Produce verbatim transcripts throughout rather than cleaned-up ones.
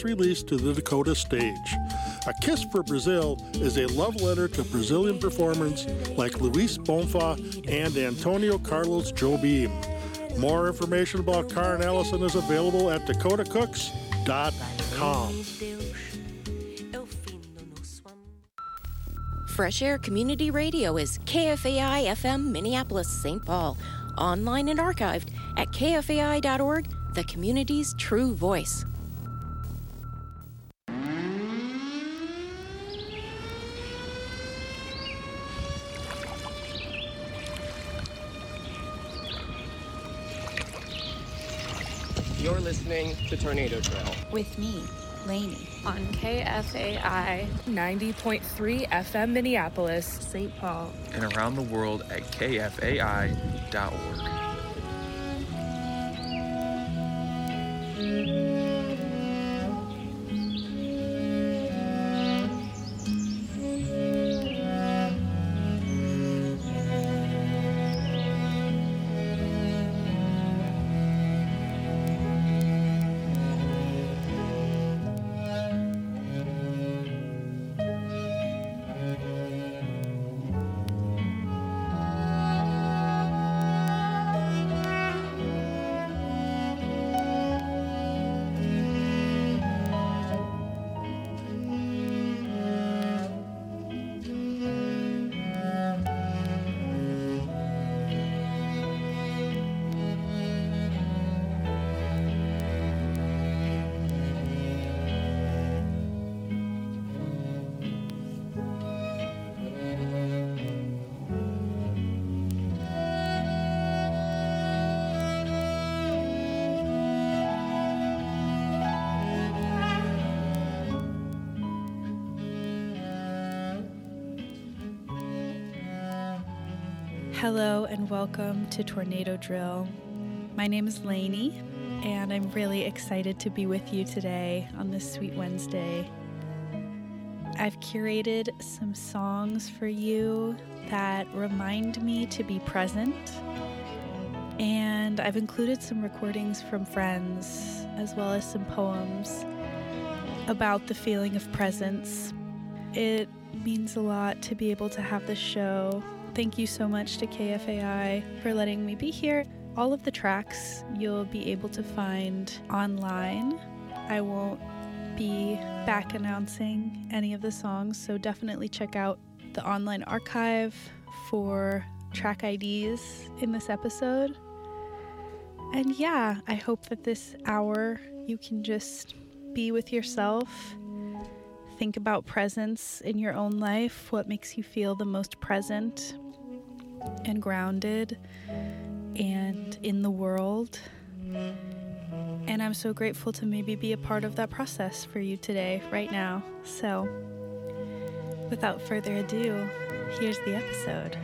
latest release to the Dakota stage. A Kiss for Brazil is a love letter to Brazilian performers like Luis Bonfa and Antonio Carlos Jobim. More information about Karen Allison is available at dakota cooks dot com. Fresh Air Community Radio is K F A I F M Minneapolis, Saint Paul. Online and archived at K F A I dot org, the community's true voice. You're listening to Tornado Trail. With me, Lainey. On K F A I ninety point three F M Minneapolis, Saint Paul. And around the world at K F A I dot org. Hello and welcome to Tornado Drill. My name is Lainey, and I'm really excited to be with you today on this sweet Wednesday. I've curated some songs for you that remind me to be present, and I've included some recordings from friends as well as some poems about the feeling of presence. It means a lot to be able to have this show. Thank you so much to K F A I for letting me be here. All of the tracks you'll be able to find online. I won't be back announcing any of the songs, so definitely check out the online archive for track I Ds in this episode. And yeah, I hope that this hour you can just be with yourself. Think about presence in your own life, what makes you feel the most present and grounded and in the world. And I'm so grateful to maybe be a part of that process for you today, right now. So, without further ado, here's the episode.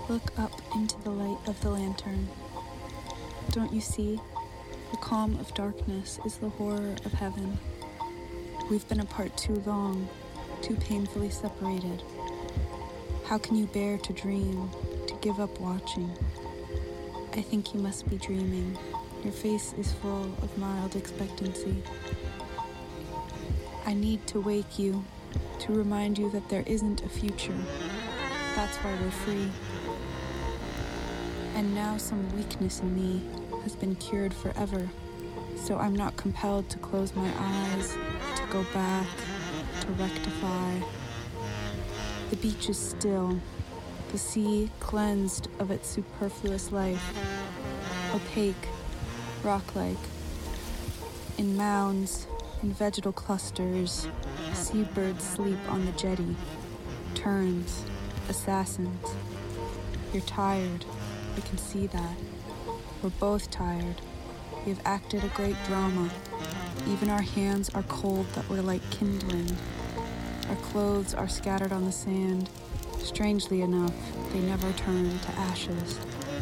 Look up into the light of the lantern. Don't you see? The calm of darkness is the horror of heaven. We've been apart too long, too painfully separated. How can you bear to dream, to give up watching? I think you must be dreaming. Your face is full of mild expectancy. I need to wake you, to remind you that there isn't a future. That's why we're free. And now some weakness in me has been cured forever, so I'm not compelled to close my eyes, to go back, to rectify. The beach is still, the sea cleansed of its superfluous life, opaque, rock-like. In mounds, in vegetal clusters, seabirds sleep on the jetty, terns, assassins. You're tired. I can see that. We're both tired. We have acted a great drama. Even our hands are cold that we're like kindling. Our clothes are scattered on the sand. Strangely enough, they never turn to ashes.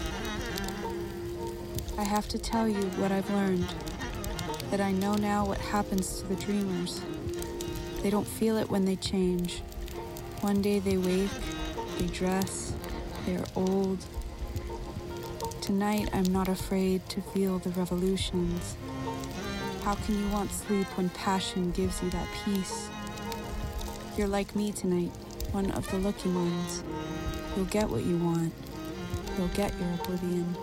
I have to tell you what I've learned, that I know now what happens to the dreamers. They don't feel it when they change. One day they wake, they dress, they are old. Tonight, I'm not afraid to feel the revolutions. How can you want sleep when passion gives you that peace? You're like me tonight, one of the lucky ones. You'll get what you want. You'll get your oblivion.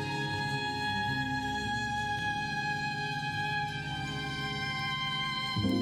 you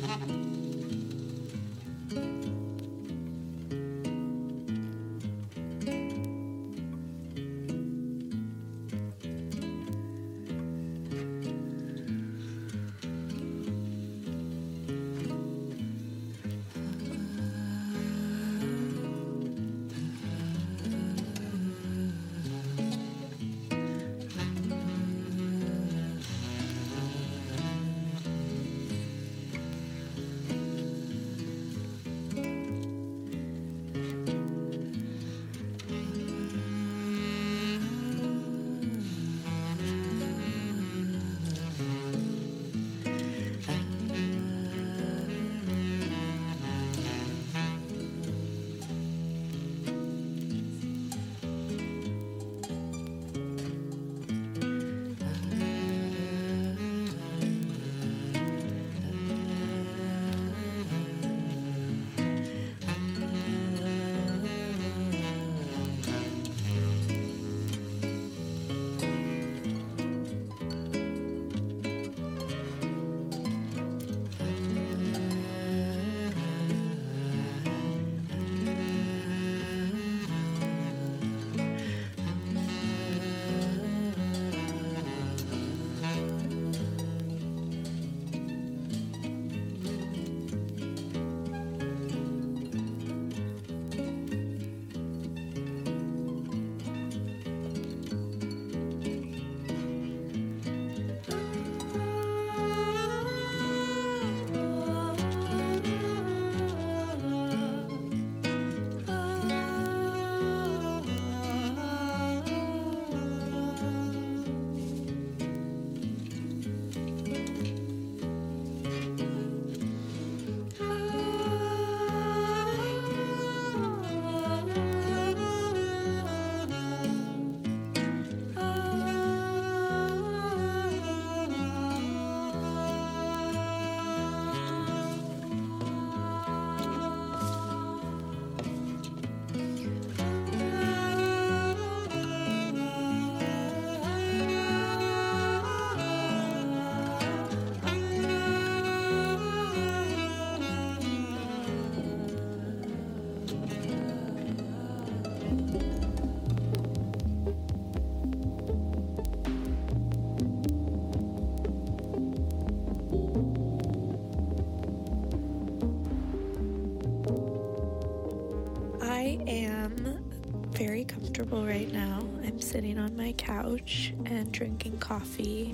I am very comfortable right now. I'm sitting on my couch and drinking coffee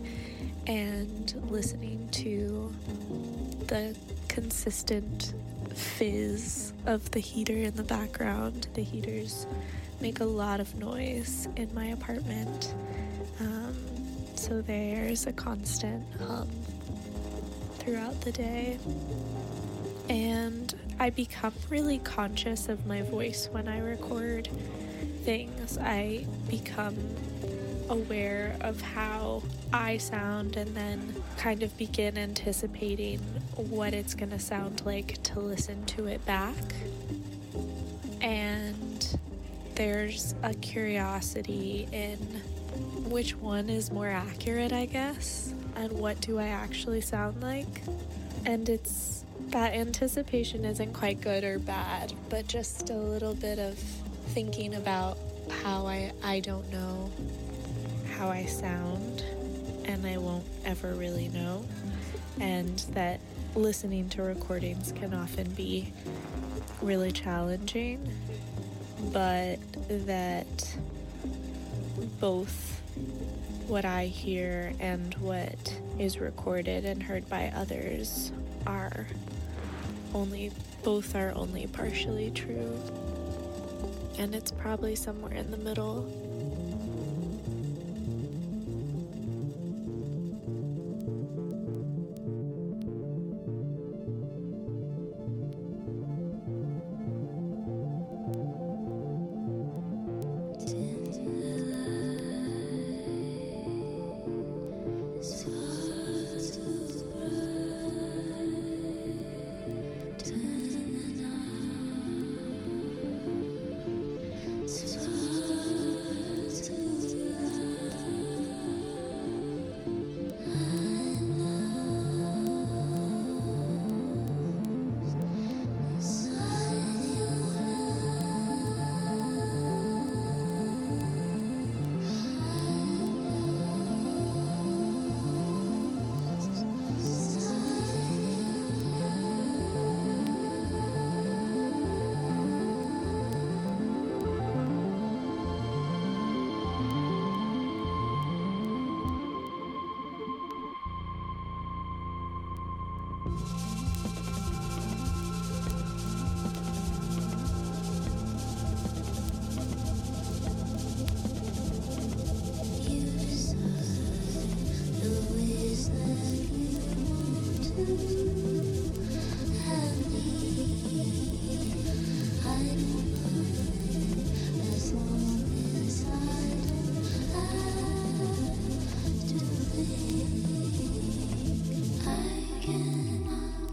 and listening to the consistent fizz of the heater in the background. The heaters make a lot of noise in my apartment, um, so there's a constant hum throughout the day. And I become really conscious of my voice when I record things. I become aware of how I sound and then kind of begin anticipating what it's going to sound like to listen to it back. And there's a curiosity in which one is more accurate, I guess, and what do I actually sound like. And it's that anticipation isn't quite good or bad, but just a little bit of thinking about how I, I don't know how I sound, and I won't ever really know, and that listening to recordings can often be really challenging, but that both what I hear and what is recorded and heard by others are only, both are only partially true, and it's probably somewhere in the middle. I cannot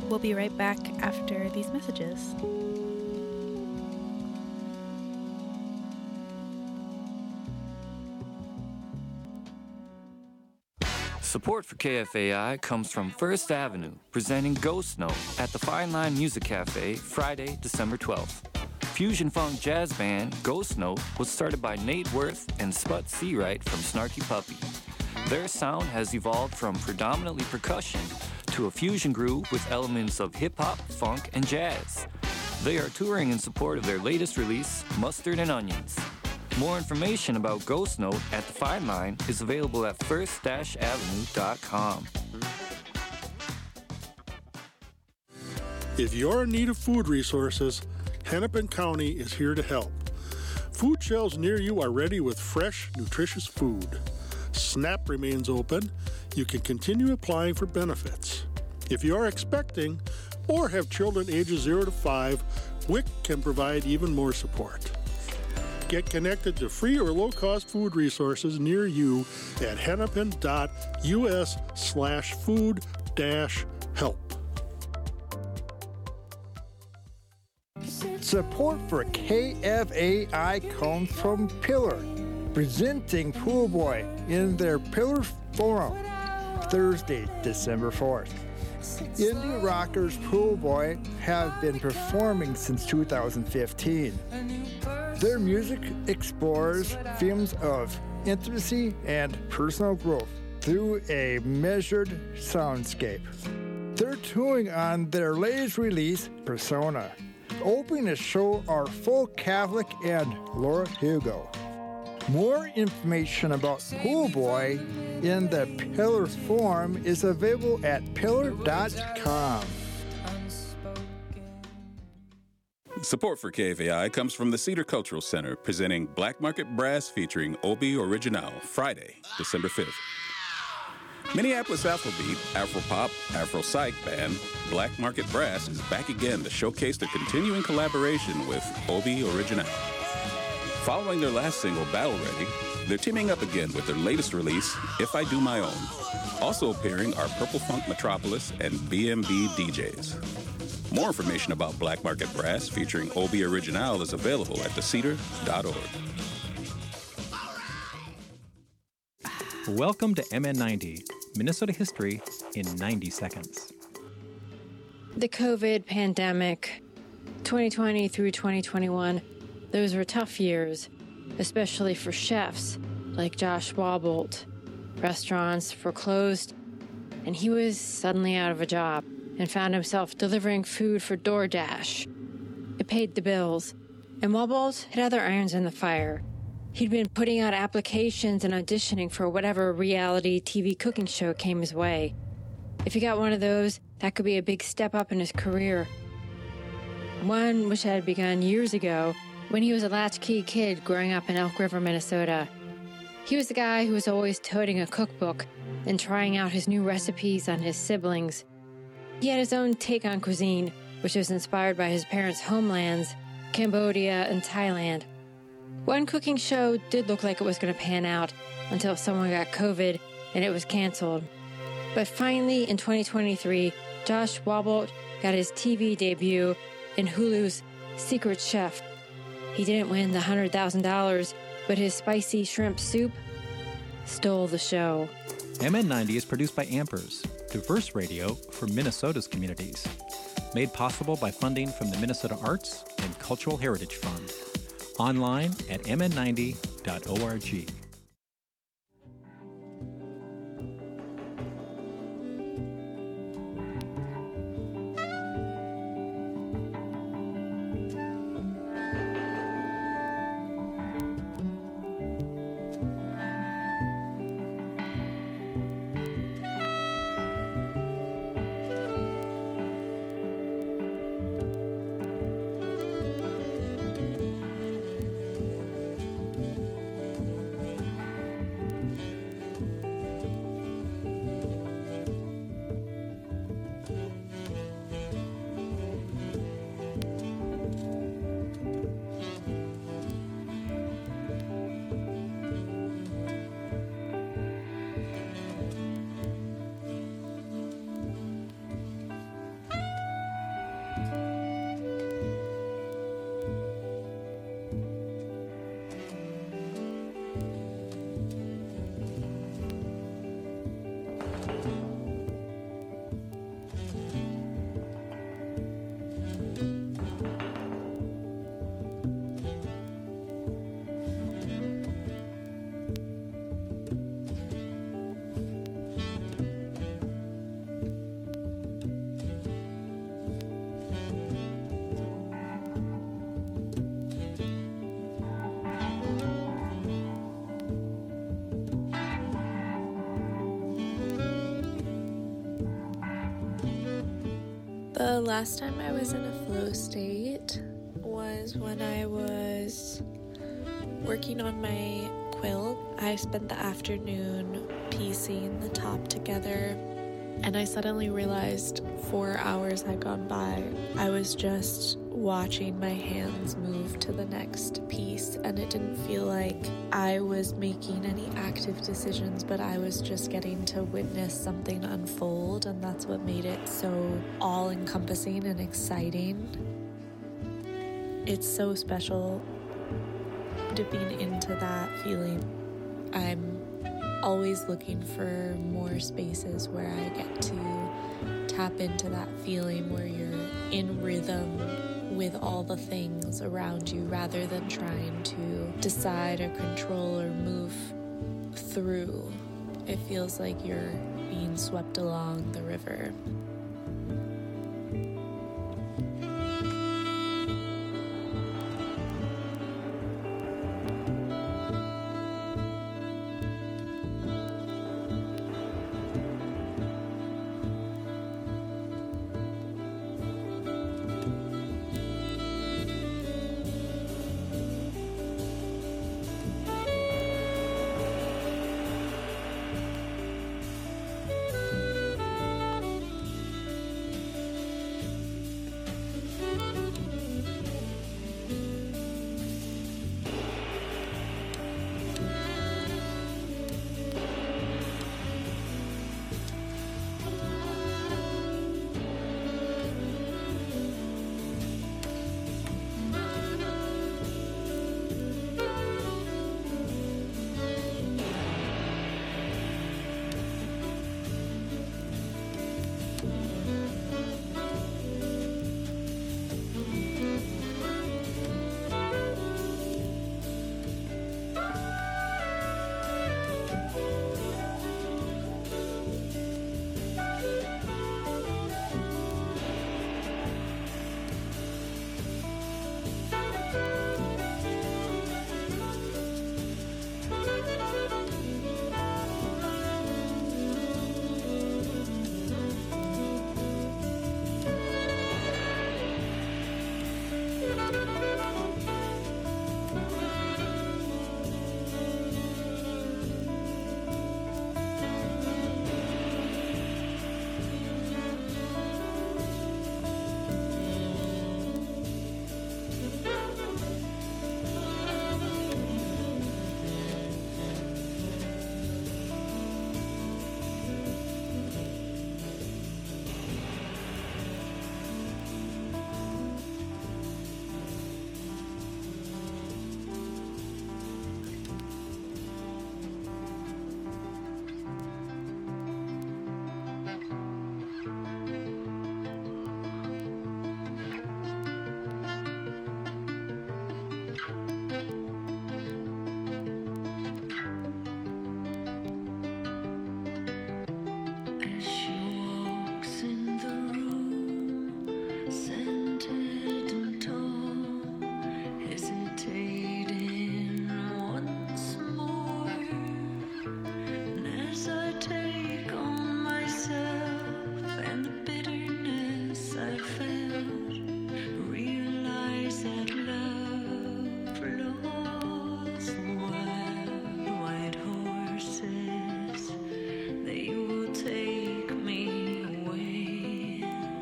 We'll be right back after these messages. Support for K F A I comes from First Avenue, presenting Ghost Note at the Fine Line Music Cafe, Friday, December twelfth. Fusion funk jazz band Ghost Note was started by Nate Worth and Sput Seawright from Snarky Puppy. Their sound has evolved from predominantly percussion to a fusion groove with elements of hip-hop, funk, and jazz. They are touring in support of their latest release, Mustard and Onions. More information about Ghost Note at the Fine Line is available at first avenue dot com. If you're in need of food resources, Hennepin County is here to help. Food shelves near you are ready with fresh, nutritious food. SNAP remains open. You can continue applying for benefits. If you are expecting or have children ages zero to five, W I C can provide even more support. Get connected to free or low-cost food resources near you at hennepin.us slash food dash help. Support for K F A I comes from Pillar, presenting Pool Boy in their Pillar Forum, Thursday, December fourth. Indie rockers Pool Boy have been performing since two thousand fifteen. Their music explores themes of intimacy and personal growth through a measured soundscape. They're touring on their latest release, Persona. Opening the show are Full Catholic and Laura Hugo. More information about Pool Boy in the Pillar Forum is available at pillar dot com. Support for K F A I comes from the Cedar Cultural Center, presenting Black Market Brass featuring Obi Original, Friday, December fifth. Minneapolis Afrobeat, Afropop, Afro-Psych band Black Market Brass is back again to showcase their continuing collaboration with Obi Original. Following their last single, Battle Ready, they're teaming up again with their latest release, If I Do My Own. Also appearing are Purple Funk Metropolis and B M B D Js. More information about Black Market Brass featuring Obi Original is available at the cedar dot org. Welcome to M N ninety, Minnesota history in ninety seconds. The COVID pandemic, twenty twenty through twenty twenty-one, those were tough years, especially for chefs like Josh Wallbolt. Restaurants were closed, and he was suddenly out of a job and found himself delivering food for DoorDash. It paid the bills, and Wallbolt had other irons in the fire. He'd been putting out applications and auditioning for whatever reality T V cooking show came his way. If he got one of those, that could be a big step up in his career. One which had begun years ago when he was a latchkey kid growing up in Elk River, Minnesota. He was the guy who was always toting a cookbook and trying out his new recipes on his siblings. He had his own take on cuisine, which was inspired by his parents' homelands, Cambodia and Thailand. One cooking show did look like it was going to pan out until someone got COVID and it was canceled. But finally, in twenty twenty-three, Josh Wallbolt got his T V debut in Hulu's Secret Chef. He didn't win the one hundred thousand dollars, but his spicy shrimp soup stole the show. M N ninety is produced by Ampers, diverse radio for Minnesota's communities. Made possible by funding from the Minnesota Arts and Cultural Heritage Fund. Online at m n ninety dot org. The last time I was in a flow state was when I was working on my quilt. I spent the afternoon piecing the top together, and I suddenly realized four hours had gone by. I was just watching my hands move to the next piece, and it didn't feel like I was making any active decisions, but I was just getting to witness something unfold, and that's what made it so all-encompassing and exciting. It's so special dipping into that feeling. I'm always looking for more spaces where I get to tap into that feeling where you're in rhythm with all the things around you rather than trying to decide or control or move through. It feels like you're being swept along the river.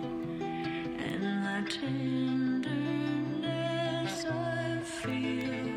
Tenderness I feel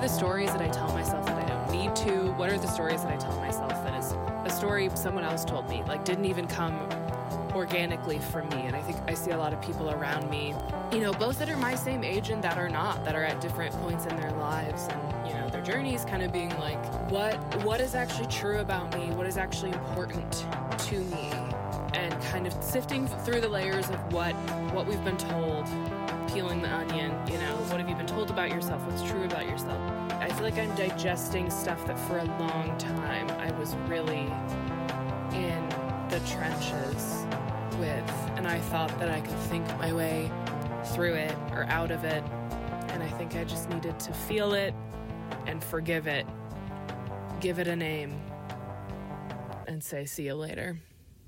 the stories that I tell myself that I don't need to? What are the stories that I tell myself that is a story someone else told me, like didn't even come organically from me? And I think I see a lot of people around me, you know, both that are my same age and that are not, that are at different points in their lives and, you know, their journeys kind of being like, what what is actually true about me? What is actually important to me? And kind of sifting through the layers of what what we've been told, peeling the onion, you know, what have you been told about yourself? What's true about yourself? I feel like I'm digesting stuff that for a long time I was really in the trenches with, and I thought that I could think my way through it or out of it, and I think I just needed to feel it and forgive it, give it a name, and say, see you later.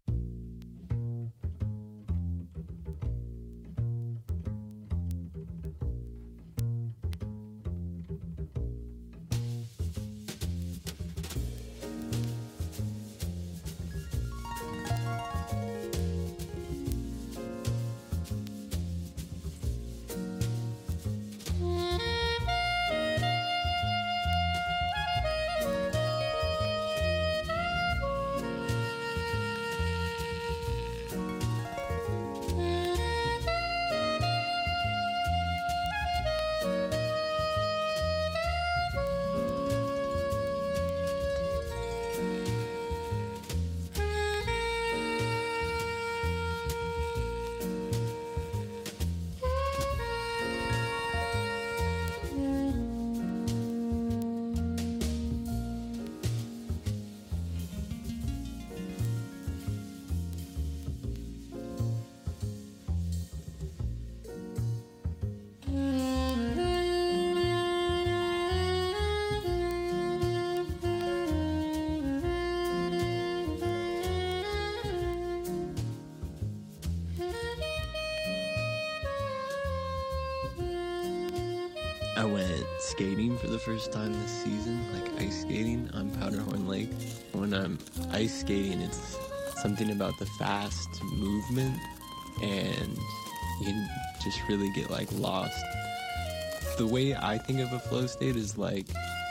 I went skating for the first time this season, like ice skating on Powderhorn Lake. When I'm ice skating, it's something about the fast movement, and you can just really get like lost. The way I think of a flow state is like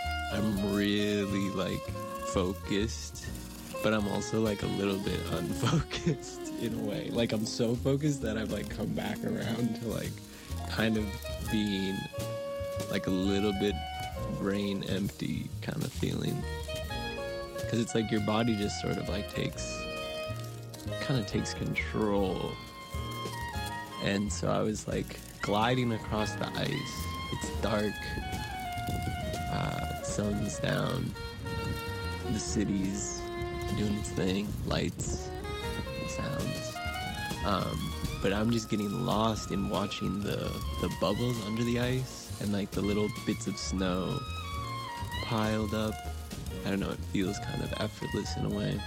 I'm really like focused, but I'm also like a little bit unfocused in a way. Like I'm so focused that I've like come back around to like kind of being like a little bit brain empty kind of feeling, because it's like your body just sort of like takes kind of takes control. And so I was like gliding across the ice. It's dark, uh, sun's down, the city's doing its thing, lights, sounds, um, but I'm just getting lost in watching the the bubbles under the ice and like the little bits of snow piled up. I don't know, it feels kind of effortless in a way.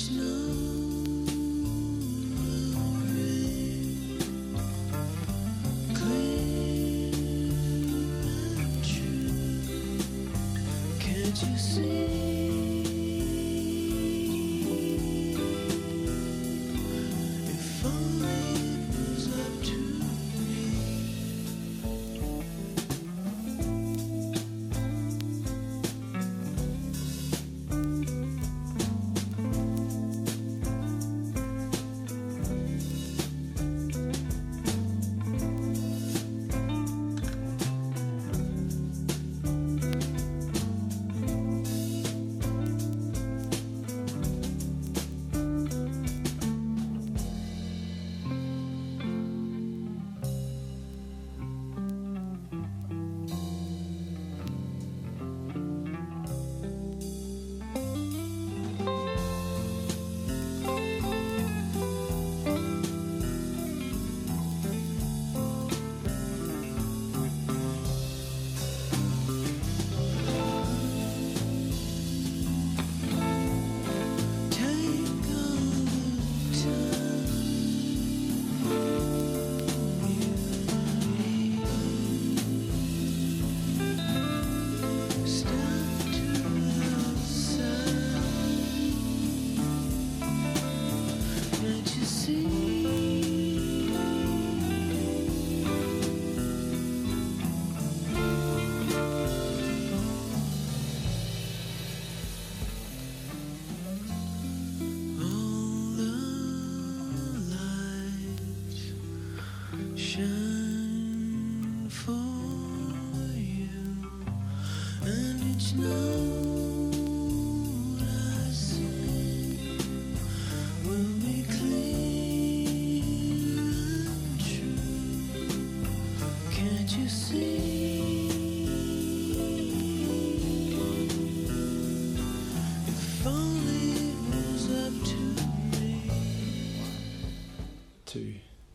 Two,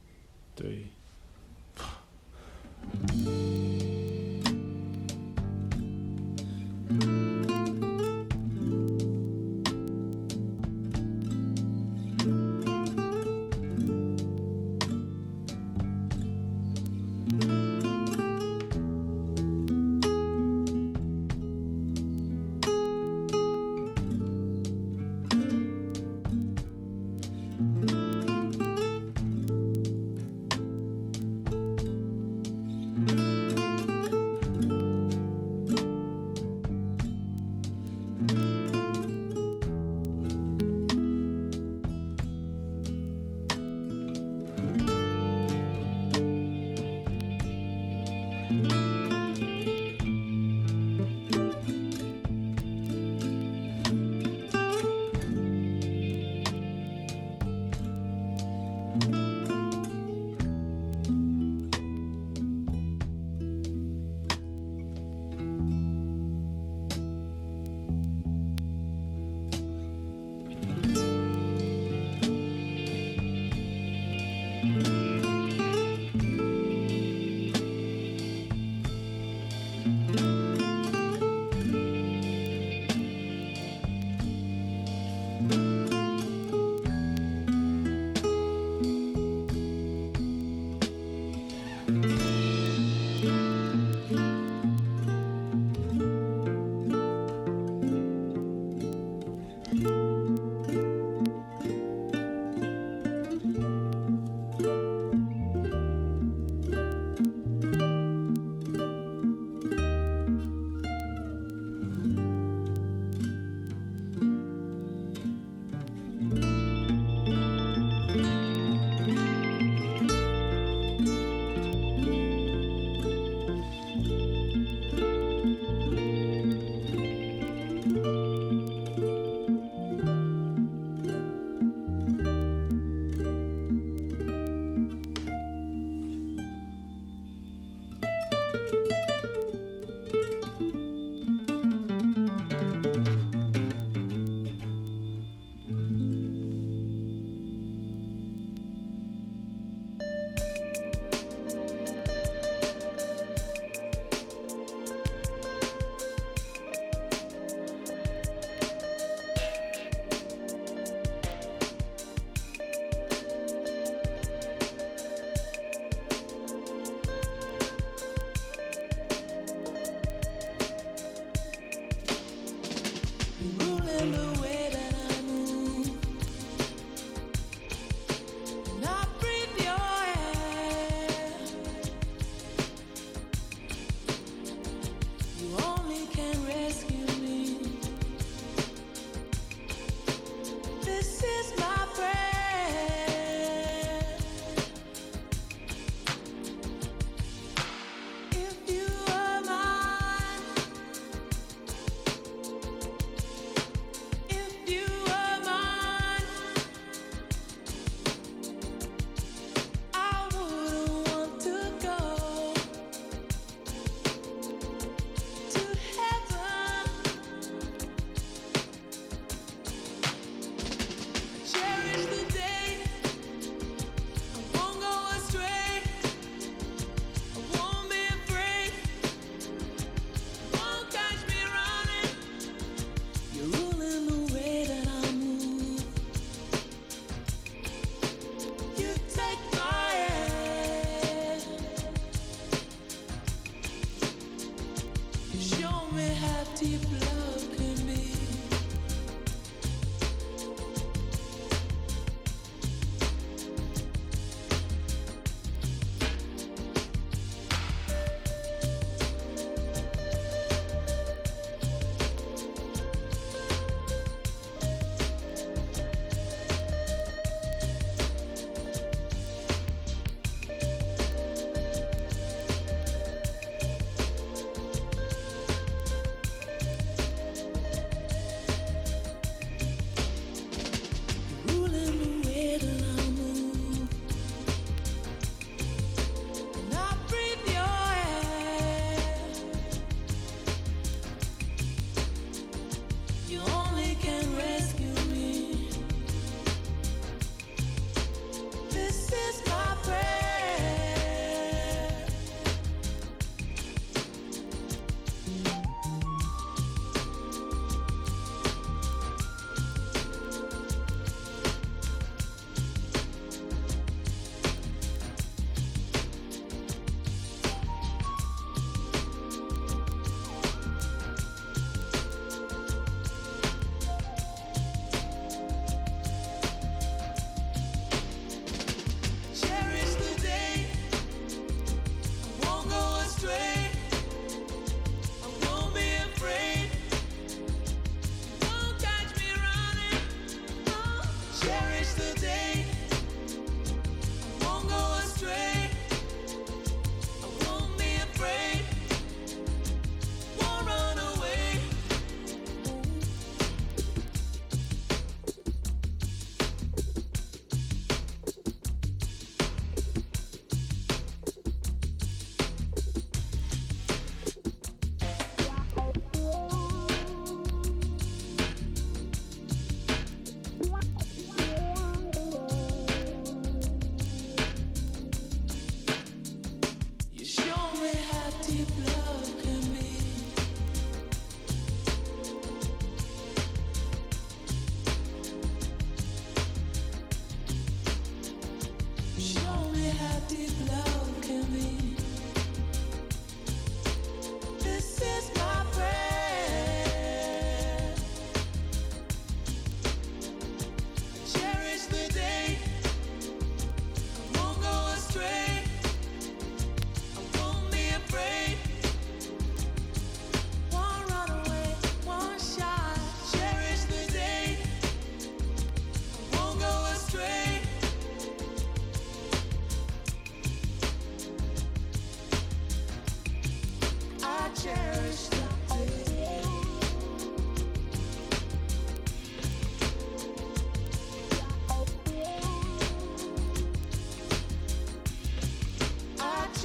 three.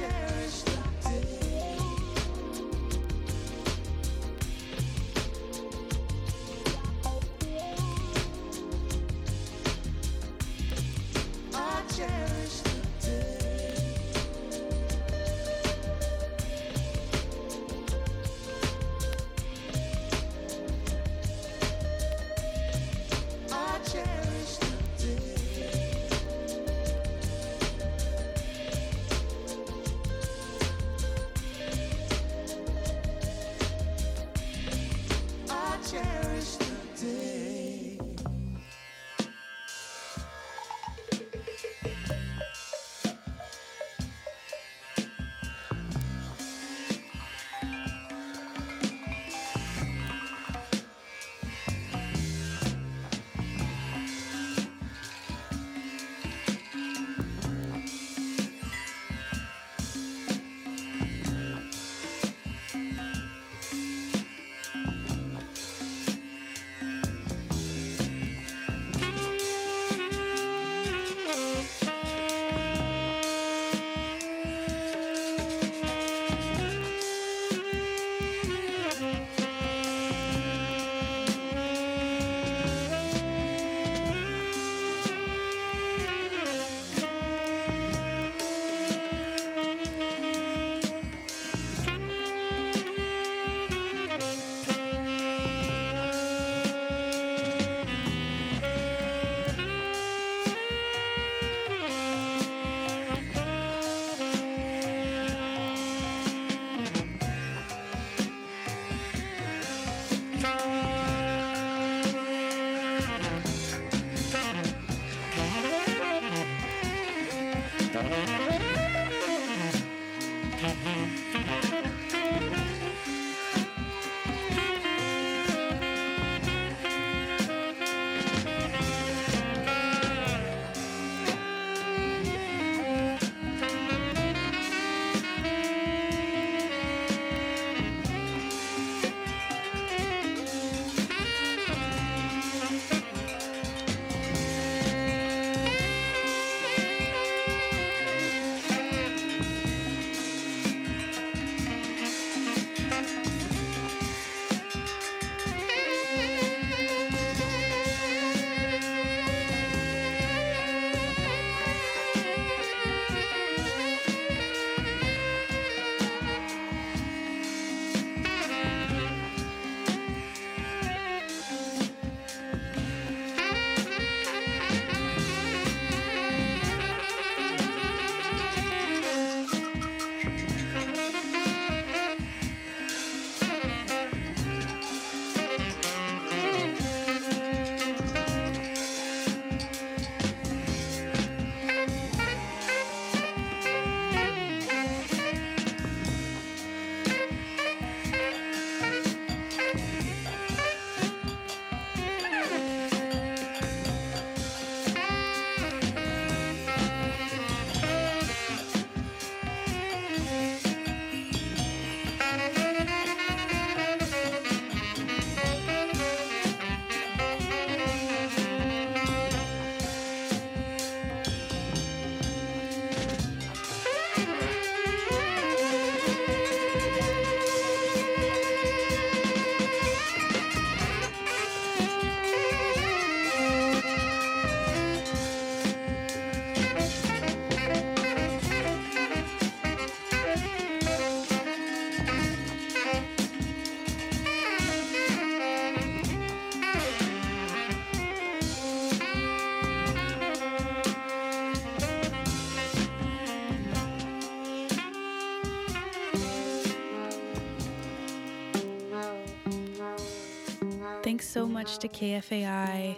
Thanks so much to K F A I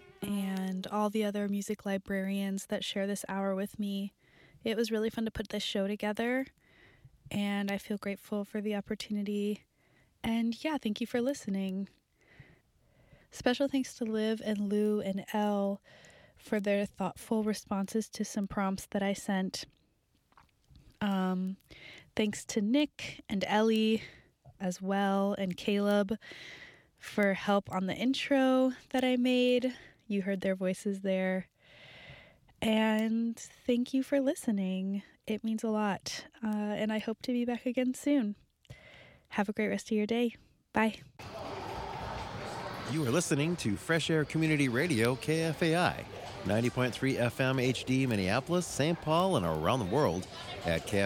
and all the other music librarians that share this hour with me. It was really fun to put this show together, and I feel grateful for the opportunity. And yeah, thank you for listening. Special thanks to Liv and Lou and Elle for their thoughtful responses to some prompts that I sent. Um, thanks to Nick and Ellie as well, and Caleb for help on the intro that I made. You heard their voices there. And thank you for listening. It means a lot, uh, and I hope to be back again soon. Have a great rest of your day. Bye. You are listening to Fresh Air Community Radio, K F A I, ninety point three F M H D, Minneapolis, Saint Paul, and around the world at K F A I.